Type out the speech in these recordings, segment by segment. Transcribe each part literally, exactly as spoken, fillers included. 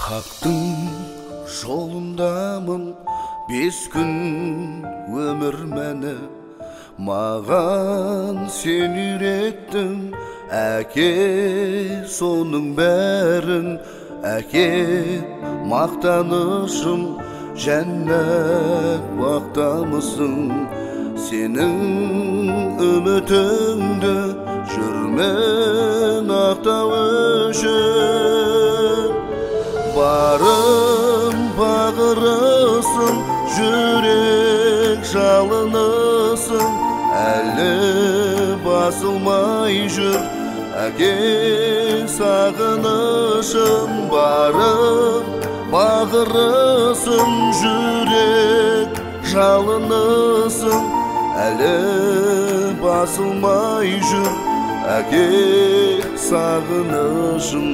Haqtың жолындамын бес күн өмір мәні, маған сен үйреттің әке соның бәрін. Әке мақтанышым, жәннат бақтамысың, сенің үмітіңді жүрмін ақтау үшін. Барым бағырысың, жүрек жалынысың, әлі басылмай жүр әке сағынышым. Барым бағырысың, жүрек жалынысың, әлі басылмай жүр әке сағынышым.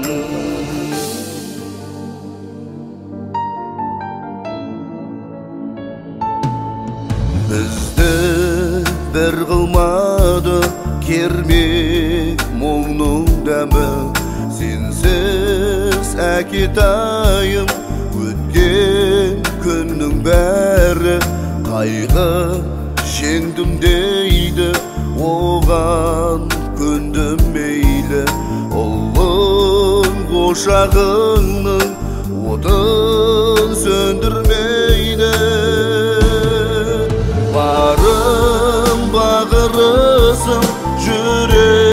Бізді бір қылмады кермек мұңның дәмі, сенсіз әкетайым өткен күннің бәрі. Қайғы жеңдім дейді, оған көндім мейлі. Ұлың ошағыңның отын сөндір